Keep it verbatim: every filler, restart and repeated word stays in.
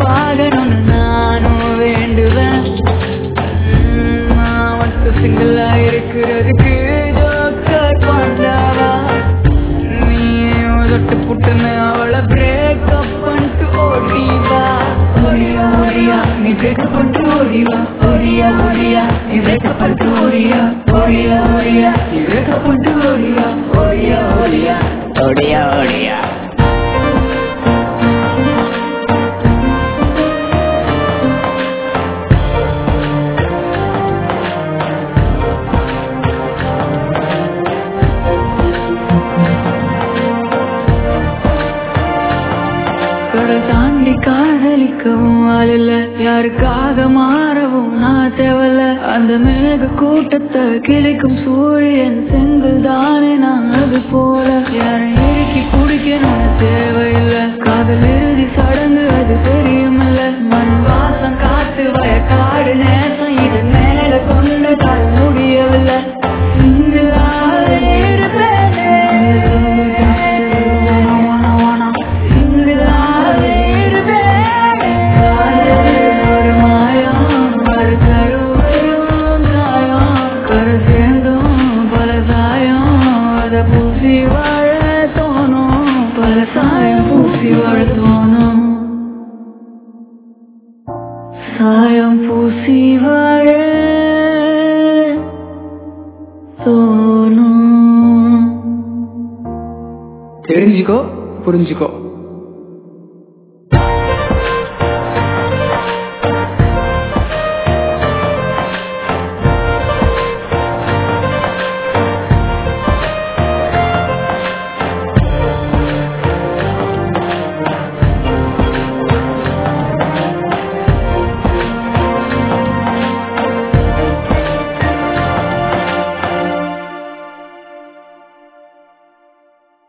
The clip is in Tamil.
பாகணும்னு நானும் வேண்டுவேன். நான் மட்டும் சிங்கிளா இருக்கிறதுக்கு ஜோக்கர் பண்ணாவா? நீயும் தொட்டு புட்டுன்னு அவளை பிரேக்கப் பண்ணிட்டு ஓடிவா. ஓடியா ஓடியா நீ பிரேக்கப் பண்ணிட்டு ஓடிவா. ஓடியா ஓடியா நீ பிரேக்கப் பண்ணிட்டு ஓடியா. ஓடியா ஓடியா நீ பிரேக்கப் பண்ணிட்டு ஓடியா. ஓடியா ஓடியா ஓடியா ஓடியா கடல் தாண்டி காதலிக்கவும் ஆளில்ல, யாருக்காக மாறவும் நான் தேவல. அந்த மேக கூட்டத்தை கிழிக்கும் சூரியன் செங்கல் தானே நான் அது போல. யாரை இறுக்கி குடிக்கணும்னு தேவையில்லை, காதல் இறுதி சடங்கு அது தெரியுமில்ல. மண் வாசம் காத்து வயக்காடு நேசம் இது மேல கொண்டு தர முடியவில்லை. பூசி வாழ தோணும் பல சாயம், பூசி வாழ தோணும் சாயம், பூசி வாழ தோணும். தெரிஞ்சுக்கோ புரிஞ்சுக்கோ.